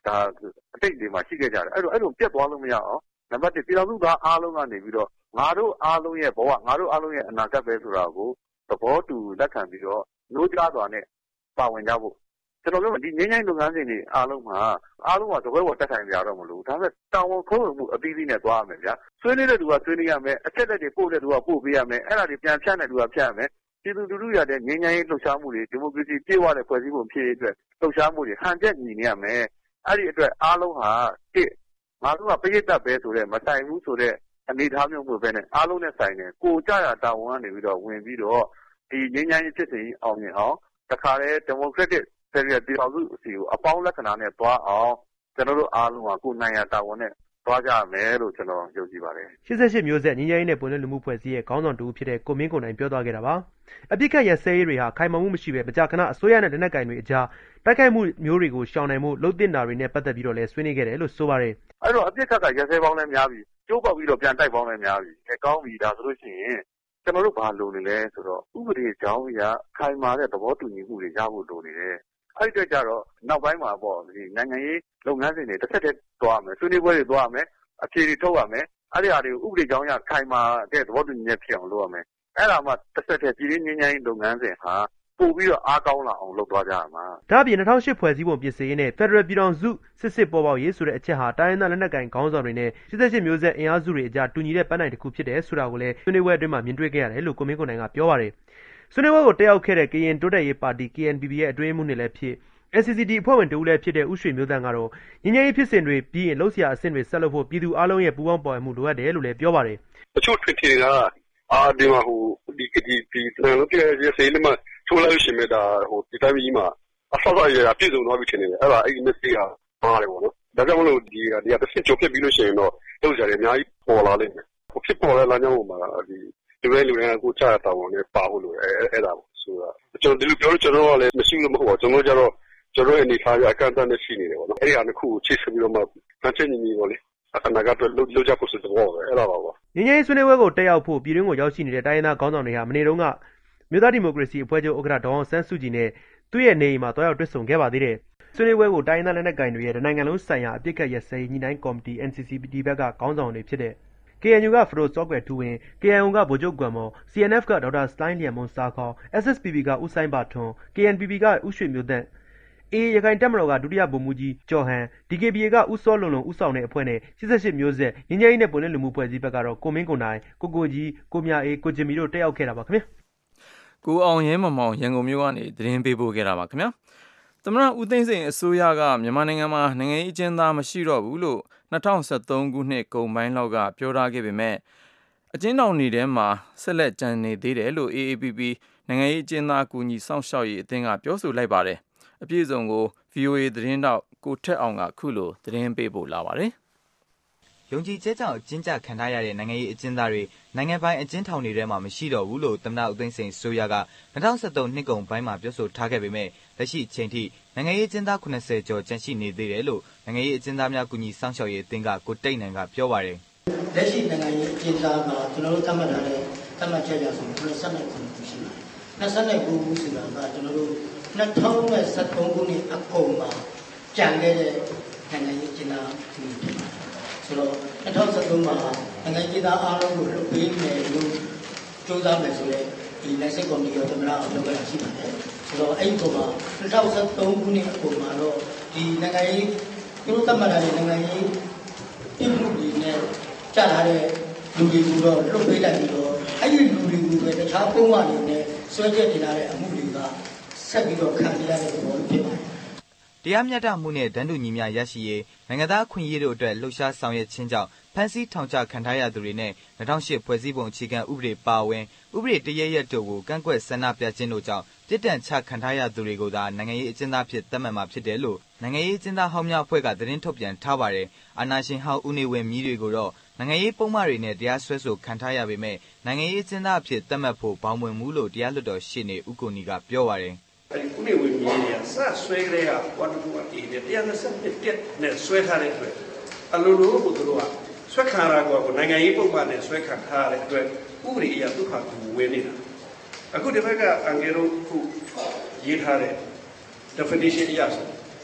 ဒါအတိတ်တွေမှာရှိခဲ့ကြတယ်အဲ့တော့အဲ့လိုပြတ်သွားလို့မရအောင်နံပါတ်တစ်ပြည်တော်စုသားအားလုံးကနေပြီးတော့ငါတို့အားလုံးရဲ့ဘဝငါတို့အားလုံးရဲ့အနာဂတ်ပဲဆိုတာကိုသဘောတူလက်ခံပြီးတော့နှိုးကြားစွာနဲ့ပါဝင်ကြဖို့ကျွန်တော်တို့ဒီငင်းငိုင်းလုပ်ငန်းစဉ်တွေအားလုံးမှာအားလုံးကသဘောပေါ်တက်ဆိုင်ကြတော့မလို့ဒါပေမဲ့တောင်းဝန်ခိုးဝင်မှုအသီးသီးနဲ့သွားရမယ်ဗျာဆွေးနွေးတဲ့သူကဆွေးနွေးရမယ်အချက်လက်တွေပို့တဲ့သူကပို့ပေးရမယ်အဲ့ဒါတွေပြန်ဖြတ်တဲ့သူကဖြတ်ရမယ်ပြည်သူလူထုရတဲ့ငင်းငိုင်းလှုပ်ရှားမှုတွေဒီမိုကရေစီပြေဝတဲ့ဖွဲ့စည်းပုံဖြစ်ရေးအတွက်လှုပ်ရှားမှုတွေဟန်ချက်ညီနေရမယ်အဲ့ဒီအတွက်အားလုံးဟာတစ်ငါတို့ကပရိသတ်ပဲဆိုတဲ့မဆိုင်ဘူးဆိုတဲ့အနေထားမျိုးမျိုးပဲနဲ့အားလုံးနဲ့ဆိုင်တယ်ကိုကြရတာဝန်ကနေပြီးတော့ဝင်ပြီးတော့ဒီငင်းငိုင်းဖြစ်စဉ်အောင်မြင်အောင်တခါလေဒီမိုကရက်တစ်ပြည်တော်စုအစီကိုအပေါင်းလက္ခဏာနဲ့သွားအောင်ကျွန်တော်တို့အားလုံးကကိုနိုင်ရတာဝန်နဲ့သွားကြမယ်လို့ကျွန်တော်ယုံကြည်ပါတယ်ရှစ်ဆယ့်ရှစ်မျိုးဆက်ညီညီနဲ့ပွင့်လင်းလူမှုဖွဲ့စည်းရဲ့ခေါင်းဆောင်တူဖြစ်တဲ့ကိုမင်းကိုနိုင်ပြောသွားခဲ့တာပါအပြစ်ခတ်ရစဲရေးတွေဟာခိုင်မာမှုမရှိဘဲမကြာခဏအစိုးရနဲ့လက်နက်ကင်တွေအကြားတိုက်ခိုက်မှုမျိုးတွေကိုရှောင်နိုင်မှုလှုပ်တင်တာတွေနဲ့ပတ်သက်ပြီးတော့လည်းဆွေးနွေးခဲ့တယ်လို့ဆိုပါတယ်အဲ့တော့အပြစ်ခတ်ကရစဲပေါင်းလည်းများပြီကျိုးပေါက်ပြီးတော့ပြန်တိုက်ပေါင်းလည်းများပြီအဲကောင်းပြီဒါဆိုလို့ရှိရင်ကျွန်တော်တို့ဘာလုပ်နေလဲဆိုတော့ဥပဒေကြောင်းအရခိုင်မာတဲ့သဘောတူညီမှုတွေရဖို့လိုနေတယ်အဲ့ဒီကြတော့နောက်ပိုင်းမှာပေါ့ဒီနိုင်ငံရေးလုပ်ငန်းစဉ်တွေတစ်ဆက်တည်းသွားမယ်ဆွေးနွေးပွဲတွေသွားမယ်အခြေတွေထုတ်ရမယ်အဲ့ဒီအရာတွေကိုဥပဒေကြောင်းအရခိုင်မာတဲ့သဘောတူညီချက်ဖြစ်အောင်လုပ်ရမယ်အဲ့ဒါမှတစ်ဆက်တည်းပြည်ရင်းငင်းငင်းလုပ်ငန်းစဉ်ဟာပို့ပြီးတော့အားကောင်းလာအောင်လုပ်သွားကြရမှာဒါအပြင်၂၀၀၈ဖွဲ့စည်းပုံပြင်ဆင်ရေးနဲ့ Federal ပြည်ထောင်စုစစ်စစ်ပေါ်ပေါက်ရေးဆိုတဲ့အချက်ဟာတိုင်းရင်းသားလက်နက်ကိုင်ခေါင်းဆောင်တွေနဲ့ရှစ်ဆယ့်ရှစ်မျိုးဆက်အင်အားစုတွေအကြားတူညီတဲ့ပန်းတိုင်တစ်ခုဖြစ်တယ်ဆိုတာကိုလည်းဆွေးနွေးပွဲအတွင်းမှာမြင်တွေ့ခဲ့ရတယ်လို့ကိုမင်းကိုနိုင်ကပြောပါတယ်ဆွေးနွေးပွဲကိုတက်ရောက်ခဲ့တဲ့ကရင်တိုးတက်ရေးပါတီ K N P P ရဲ့အတွင်းမှုနဲ့လည်းဖြစ်N C C T အဖွဲ့ဝင်တဦးလည်းဖြစ်တဲ့ဥရွှေမျိုးသန့်ကတော့ငင်းငယ်ရေးဖြစ်စဉ်တွေပြီးရင်လှုပ်ရှားအဆင့်တွေဆက်လုပ်ဖို့ပြည်သူအားလုံးရဲ့ပူးပေါင်းပါဝင်မှုလိုအပ်တယ်လို့လည်းပြောပါတယ်တချို့ထွေထွေကအာဒီမှာဟိုဒီဒီဒီလောကရဲ့စေလမထိုးလိုက်ရှင်မဲ့ဒါဟိုဒီတိုင်းကြီးမှာအဆောက်အအုံရပြည့်စုံသွားပြီထင်တယ်အဲ့ဒါအဲ့ဒီ message ကပါတယ်ပေါ့နော်ဒါကြောင့်မလို့ဒီဒီကတစ်ချက်ချုပ်ဖြစ်ပြီးလို့ရှိရင်တော့လှုပ်ရှားတယ်အများကြီးပေါ်လာလိမ့်မယ်ဟိုဖြစ်ပေါ်လာတဲ့လမ်းကြောင်းပေါ်မှာဒီဒီလိုလူတွေကိုချတာဝန်နဲ့ပါဖို့လိုအဲ့အဲ့ဒါပေါ့ဆိုတာကျွန်တော်ဒီလိုပြောလို့ကျွန်တော်ကလည်းမရှိလို့မဟုတ်ပါကျွန်တော်ကျတော့ကျွန်တော်အနေထားရအကန့်အသတ်နဲ့ရှိနေတယ်ပေါ့နော်အဲ့ဒီဟာတစ်ခုကိုချိတ်ဆက်ပြီးတော့မှနှချက်ညီညီပေါ့လေအနာဂတ်လို့လောက်ကြဖို့စတော့အဲ့ဒါပါပါငင်းငယ်ဆွေးနွေးပွဲကိုတက်ရောက်ဖို့ပြည်တွင်းကိုရောက်ရှိနေတဲ့တိုင်းရင်းသားခေါင်းဆောင်တွေဟာမနေ့တုန်းကမြို့သားဒီမိုကရေစီအဖွဲ့ချုပ်ဥက္ကဋ္ဌဒေါအောင်ဆန်းစုကြည်နဲ့သူ့ရဲ့နေအိမ်မှာတွားရောက်တွေ့ဆုံခဲ့ပါသေးတယ်ဆွေးနွေးပွဲကိုတိုင်းရင်းသားလက်နက်ကိုင်တွေရဲ့နိုင်ငံလုံးဆိုင်ရာအပြစ်ခတ်ရစဲညှိနှိုင်းကော်မတီ N C C T ဘက်ကခေါင်းဆောင်တွေဖြစ်တဲ့ K N U ကဖရိုစောကွယ်ထူဝင် K I O ကဗိုလ်ချုပ်ကွမ်မော် C N F ကဒေါက်တာစလိုင်းလျံမွန်စာခေါ S S P P ကဦးဆိုင်ပါထွန်း K N P P ကဥရွှေမျိုးသန့်အေးရခိုင်တပ်မတော်ကဒုတိယဗိုလ်မှူးကြီးကျော်ဟန် D K B A ကဦးစောလုံလုံဦးဆောင်တဲ့အဖွဲ့နဲ့ရှစ်ဆယ့်ရှစ်မျိုးဆက်ငင်းငယ်ရေးနဲ့ပွင့်လင်းလူမှုဖွဲ့စည်းဘက်ကတော့ကိုမင်းကိုနိုင်ကိုကိုကြီးကိုမြအေးကိုဂျင်မီတို့တက်ရောက်ခဲ့တာပါခင်ဗျာကိုအောင်ရဲမမောင်ရန်ကုန်မြို့ကနေသတင်းပေးပို့ခဲ့တာပါခင်ဗျာသမ္မတဦးသိန်းစိန်အစိုးရကမြန်မာနိုင်ငံမှာနိုင်ငံရေးအကျဉ်းသားမရှိတော့ဘူးလို့၂၀၁၃ခုနှစ်ကုန်ပိုင်းလောက်ကပြောထားခဲ့ပေမဲ့အကျဉ်းထောင်တွေထဲမှာဆက်လက်ကျန်နေသေးတယ်လို့ A A P P နိုင်ငံရေးအကျဉ်းသားကူညီစောင့်ရှောက်ရေးအသင်းကပြောဆိုလိုက်ပါတယ်အပြည့်အစုံကို V O A သတင်းတောက်ကိုထက်အောင်ကခုလိုသတင်းပေးပို့လာပါတယ်။ယုံကြည်ချက်ကြောင့်အကျဉ်းချခံထားရတဲ့နိုင်ငံရေးအကျဉ်းသားတွေနိုင်ငံပိုင်အကျဉ်းထောင်တွေထဲမှာမရှိတော့ဘူးလို့သမ္မတဦးသိန်းစိန်အစိုးရက၂၀၁၃နှစ်ကုန်ပိုင်းမှာပြောဆိုထားခဲ့ပေမဲ့လက်ရှိအချိန်ထိနိုင်ငံရေးအကျဉ်းသား၇၀ကျော်ကျန်ရှိနေသေးတယ်လို့နိုင်ငံရေးအကျဉ်းသားများကူညီစောင့်ရှောက်ရေးအသင်းကကိုတိတ်နိုင်ကပြောပါတယ်။လက်ရှိနိုင်ငံရေးအကျဉ်းသားကကျွန်တော်တို့သတ်မှတ်ထားတဲ့သတ်မှတ်ချက်ရဆိုတော့ဆက်လက်ကုန်ရှိပါတယ်။၂၉ခုဆိုတာကကျွန်တော်တို့၂၀၁၃ခုနှစ်အကုန်မှာကြံခဲ့တဲ့နိုင်ငံရေးကျင်းသားတွေဖြစ်ပါတယ်။ဆိုတော့၂၀၁၃မှာနိုင်ငံရေးသားအားလုံးကိုလွှတ်ပေးမယ်လို့ကြိုးစားမယ်ဆိုတဲ့ဒီလက်ရှိကော်မတီရောသမ္မတအောင်လုပ်ရရှိပါတယ်။ဆိုတော့အဲ့ဒီပုံမှာ၂၀၁၃ခုနှစ်အကုန်မှာတော့ဒီနိုင်ငံရေးသူတို့သတ်မှတ်ထားတဲ့နိုင်ငံရေးပြည်မှုတွေနဲ့ကြားထားတဲ့လူတွေကိုတော့လွှတ်ပေးလိုက်ပြီးတော့အဲ့ဒီလူတွေကိုပဲတခြားပုံမှန်တွေနဲ့ဆွဲချက်တင်လာတဲ့အမှုတွေကဆက်ပြီးတော့ခံရတဲ့သဘောဖြစ်ပါတယ်တရားမျှတမှုနဲ့ဒဏ်တူညီမျှရရှိရေးနိုင်ငံသားအခွင့်အရေးတို့အတွက်လှုပ်ရှားဆောင်ရွက်ခြင်းကြောင့်ဖမ်းဆီးထောင်ချခံထားရသူတွေနဲ့၂၀၀၈ဖွဲ့စည်းပုံအခြေခံဥပဒေပါဝင်ဥပဒေတရရက်တို့ကိုကန့်ကွက်ဆန္ဒပြခြင်းတို့ကြောင့်ပြစ်ဒဏ်ချခံထားရသူတွေကိုသာနိုင်ငံရေးအကျဉ်းသားဖြစ်သတ်မှတ်မှာဖြစ်တယ်လို့နိုင်ငံရေးအကျဉ်းသားဟောင်းများအဖွဲ့ကသတင်းထုတ်ပြန်ထားပါတယ်။အာဏာရှင်ဟောင်းဦးနေဝင်းမြီးတွေကိုတော့နိုင်ငံရေးပုံမှန်တွေနဲ့တရားစွဲဆိုခံထားရပေမဲ့နိုင်ငံရေးအကျဉ်းသားဖြစ်သတ်မှတ်ဖို့ဘောင်းဝင်မှုလို့တရားလွှတ်တော်ရှေ့နေဦးကိုနီကပြောပါတယ်အဲ့ဒီဦးနေဝင်းမြီးတွေကစဆွဲကြတဲ့ကဝန်တူအတီးနဲ့တရားနဲ့ဆက်တက်နဲ့ဆွဲထားတဲ့အတွက်အလိုလိုကိုသူတို့ကဆွဲခံရတာကနိုင်ငံရေးပုံမှန်နဲ့ဆွဲခံထားတဲ့အတွက်ဥပဒေအရဒုက္ခကူဝေးနေတာအခုဒီဘက်ကအန်ဂေရိုခုရေးထားတဲ့ definition အရဆို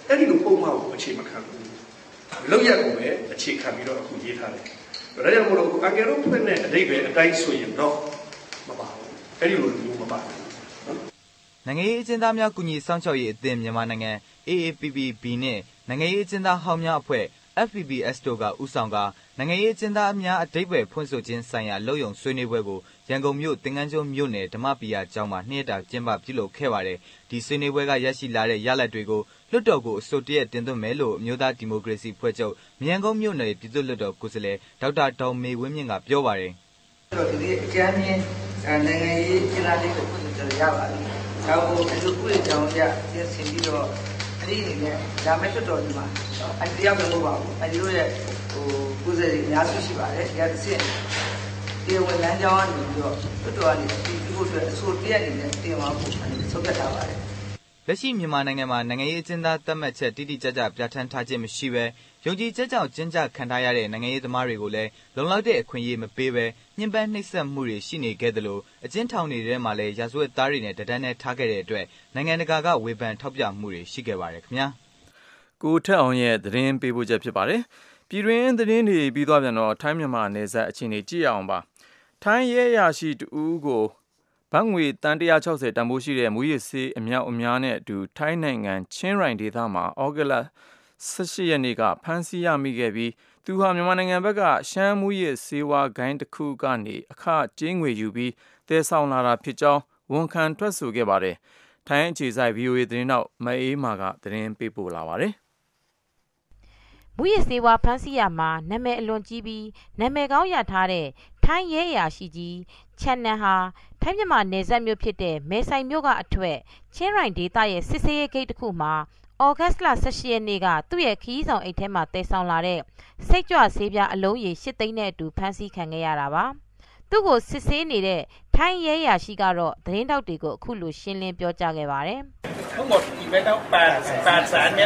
အဲ့ဒီလိုပုံမှန်ကိုအခြေမခံဘူးလောက်ရက်ကိုပဲအခြေခံပြီးတော့အခုရေးထားတယ်ဒါကြောင့်မို့လို့အကယ်လို့ဖွင့်တဲ့အဓိပ္ပာယ်အတိုင်းဆိုရင်တော့မပါဘူးအဲ့ဒီလိုမျိုးမပါဘူးနိုင်ငံရေးအကျဉ်းသားများကူညီစောင့်ရှောက်ရေးအသင်းမြန်မာနိုင်ငံ A A P P B နဲ့နိုင်ငံရေးအကျဉ်းသားဟောင်းများအဖွဲ့ F P P S တို့ကဦးဆောင်ကနိုင်ငံရေးအကျဉ်းသားများအဓိပ္ပာယ်ဖွင့်ဆိုခြင်းဆိုင်ရာလုပ်ရုံဆွေးနွေးပွဲကိုရန်ကုန်မြို့သင်္ကန်းကျွန်းမြို့နယ်ဓမ္မပီယာကျောင်းမှာနှစ်တာကျင်းပပြုလုပ်ခဲ့ပါတယ်။ဒီဆွေးနွေးပွဲကရရှိလာတဲ့ရလဒ်တွေကိုလွှတ်တော်ကိုအစိုးရတင်သွင်းမယ်လို့အမျိုးသားဒီမိုကရေစီဖွဲ့ချုပ်မြန်ကုန်းမြို့နယ်ပြည်သူ့လွှတ်တော်ကိုယ်စားလှယ်ဒေါက်တာဒေါ်မေဝင်းမြင့်ကပြောပါတယ်။တော့ဒီအကြမ်းမြင့်နိုင်ငံရေးကျင်းပတဲ့ပုံစံတွေရပါလိမ့်။ဒါကိုဒီလိုပြည်ကြောင်ရပြင်ဆင်ပြီးတော့အဲ့ဒီအနေနဲ့ဒါမဲ့လွှတ်တော်ဒီမှာအဲ့ဒီရောက်လို့ပါဘူး။အဲ့ဒီလိုရဲ့ဟိုကိုယ်စားလှယ်အများစုရှိပါတယ်။ဒီကစစ်ဒီဝန်လမ်းကြောင်းကနေပြီးတော့လွှတ်တော်ကနေဒီလိုအတွက်အစိုးရအနေနဲ့တင်သွားဖို့ဆုံးဖြတ်ထားပါတယ်။လက်ရှိမြန်မာနိုင်ငံမှာနိုင်ငံရေးအကျဉ်းသားသတ်မှတ်ချက်တိတိကျကျပြဋ္ဌာန်းထားခြင်းမရှိဘဲယုံကြည်ချက်ကြောင့်ကျဉ်းကျခံထားရတဲ့နိုင်ငံရေးသမားတွေကိုလည်းလုံလောက်တဲ့အခွင့်အရေးမပေးဘဲညှဉ်းပန်းနှိပ်စက်မှုတွေရှိနေခဲ့သလိုအကျဉ်းထောင်တွေထဲမှာလည်းရာဇဝတ်သားတွေနဲ့တဒန်းနဲ့ထားခဲ့တဲ့အတွက်နိုင်ငံတကာကဝေဖန်ထောက်ပြမှုတွေရှိခဲ့ပါတယ်ခင်ဗျာကိုထက်အောင်ရဲ့သတင်းပေးပို့ချက်ဖြစ်ပါတယ်ပြည်တွင်းသတင်းတွေပြီးသွားပြန်တော့ထိုင်းမြန်မာနယ်စပ်အခြေအနေကြည့်အောင်ပါထိုင်းရဲရရှိတူကိုဘတ်ငွေတန်one hundred sixtyတန်ဖိုးရှိတဲ့မူရစ်ဆေးအမြောက်အများနဲ့အတူထိုင်းနိုင်ငံချင်းရိုင်ဒေသမှာဩဂုတ်လeighteenရက်နေ့ကဖမ်းဆီးရမိခဲ့ပြီးသူဟာမြန်မာနိုင်ငံဘက်ကရှမ်းမူရစ်ဆေးဝါးဂိုင်းတစ်ခုကနေအခကြေးငွေယူပြီးတည်ဆောင်လာတာဖြစ်ကြောင်းဝန်ခံထွက်ဆိုခဲ့ပါတယ်။ထိုင်းအခြေစိုက် V O A သတင်းတောက်မအေးမာကသတင်းပေးပို့လာပါတယ်။မူရစ်ဆေးဝါးဖမ်းဆီးရမှာနာမည်အလွန်ကြီးပြီးနာမည်ကောင်းရထားတဲ့ထိုင်းရဲအရာရှိကြီးချန်နန်ဟာထိုင်းမြန်မာနယ်စပ်မြို့ဖြစ်တဲ့မဲဆိုင်မြို့ကအထက်ချင်းရိုင်ဒေသရဲ့စစ်ဆေးရေးဂိတ်တစ်ခုမှာဩဂတ်လeighteenရက်နေ့ကသူ့ရဲ့ခရီးဆောင်အိတ်ထဲမှာတည်ဆောင်လာတဲ့စိတ်ကြွဆေးပြားအလုံးရေeightသိန်းနဲ့အတူဖမ်းဆီးခံခဲ့ရတာပါသူ့ကိုစစ်ဆေးနေတဲ့ထိုင်းရဲအရာရှိကတော့သတင်းတောက်တွေကိုအခုလိုရှင်းလင်းပြောကြားခဲ့ပါတယ်ทั้งหมดกี่เม็ดแล้วeightแสนเม็ด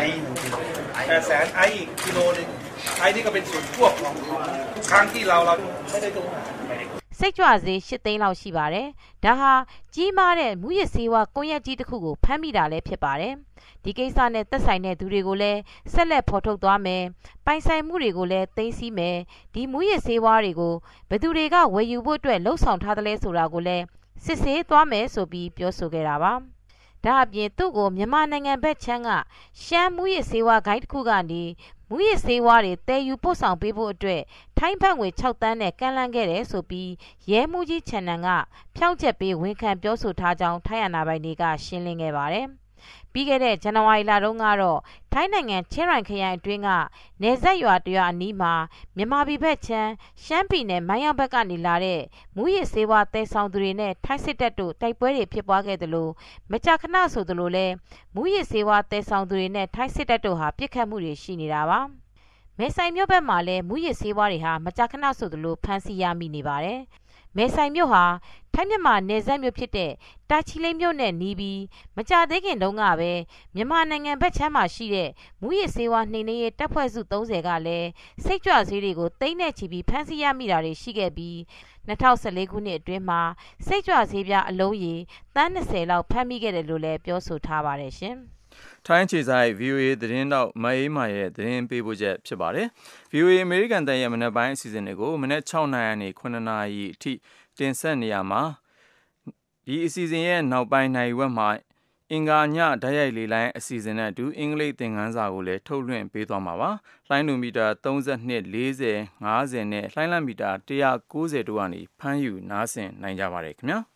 eightแสนไอซ์กิโลนึงไอซ์นี่ก็เป็นส่วนควบของครั้งที่เราเราไม่ได้ตรงစိတ်ကြွဆေးeightသိန်းလောက်ရှိပါတယ်ဒါဟာကြီးမားတဲ့မူရစ်ဆေးဝါးကွန်ရက်ကြီးတစ်ခုကိုဖမ်းမိတာလည်းဖြစ်ပါတယ်ဒီကိစ္စနဲ့သက်ဆိုင်တဲ့သူတွေကိုလည်းဆက်လက်ဖော်ထုတ်သွားမယ်ပိုင်ဆိုင်မှုတွေကိုလည်းသိမ်းဆည်းမယ်ဒီမူရစ်ဆေးဝါးတွေကိုဘယ်သူတွေကဝယ်ယူဖို့အတွက်လှုံ့ဆော်ထားသလဲဆိုတာကိုလည်းစစ်ဆေးသွားမယ်ဆိုပြီးပြောဆိုခဲ့တာပါဒါအပြင်သူ့ကိုမြန်မာနိုင်ငံဘက်ခြမ်းကရှမ်းမူရစ်ဆေးဝါးဂိုင်းတစ်ခုကနေမူရစ်ဆေးဝါးတွေတည်ယူပို့ဆောင်ပေးဖို့အတွက်ထိုင်းဘတ်ငွေsixသန်းနဲ့ကမ်းလှမ်းခဲ့တယ်ဆိုပြီးရဲမှုကြီးချန်နန်ကဖြောင့်ချက်ပေးဝန်ခံပြောဆိုထားကြောင်းထိုင်းအာဏာပိုင်တွေကရှင်းလင်းခဲ့ပါတယ်ပြီးခဲ့တဲ့ဇန်နဝါရီလတုန်းကတော့ထိုင်းနိုင်ငံချင်းရိုင်ခရိုင်အတွင်းကနယ်စပ်ရွာတရွာအနီးမှာမြန်မာပြည်ဘက်ခြမ်းရှမ်းပြည်နယ်မိုင်းရောက်ဘက်ကနေလာတဲ့မူရစ်ဆေးဝါးတည်ဆောင်သူတွေနဲ့ထိုင်းစစ်တပ်တို့တိုက်ပွဲတွေဖြစ်ပွားခဲ့သလိုမကြာခဏဆိုသလိုလဲမူရစ်ဆေးဝါးတည်ဆောင်သူတွေနဲ့ထိုင်းစစ်တပ်တို့ဟာပြစ်ခတ်မှုတွေရှိနေတာပါမဲဆိုင်မြို့ဘက်မှာလည်းမူရစ်ဆေးဝါးတွေဟာမကြာခဏဆိုသလိုဖမ်းဆီးရမိနေပါတယ်မဲဆိုင်မြို့ဟာထိုင်းမြန်မာနယ်စပ်မြို့ဖြစ်တဲ့တာချီလိတ်မြို့နဲ့နီးပြီးမကြာသေးခင်တုန်းကပဲမြန်မာနိုင်ငံဘက်ခြမ်းမှာရှိတဲ့မူရစ်ဆေးဝါးနှိမ်နင်းရေးတပ်ဖွဲ့စုthirtyကလည်းစိတ်ကြွဆေးတွေကိုသိမ်းနဲ့ချီပြီးဖမ်းဆီးရမိတာတွေရှိခဲ့ပြီးtwenty fourteenခုနှစ်အတွင်းမှာစိတ်ကြွဆေးပြားအလုံးရေသန်းtwentyလောက်ဖမ်းမိခဲ့တယ်လို့လည်းပြောဆိုထားပါတယ်ရှင်ထိုင်းခြေဆိုင် V O A သတင်းတောက်မအေးမာရဲ့သတင်းပေးပို့ချက်ဖြစ်ပါတယ်။ V O A အမေရိကန်တန်ရဲ့မနက်ပိုင်းအစီအစဉ်တွေကိုမနက်sixနာရီကနေsevenနာရီအထိတင်ဆက်နေရမှာဒီအစီအစဉ်ရဲ့နောက်ပိုင်းနိုင်ဝက်မှာအင်္ဂါညဓာတ်ရိုက်လေလိုင်းအစီအစဉ်နဲ့အတူအင်္ဂလိပ်သင်ခန်းစာကိုလည်းထုတ်လွှင့်ပေးသွားမှာပါ။လိုင်းနိုမီတာthirty-two, forty, fiftyနဲ့လိုင်းလံမီတာone ninetyတို့ကနေဖမ်းယူနားဆင်နိုင်ကြပါတယ်ခင်ဗျာ။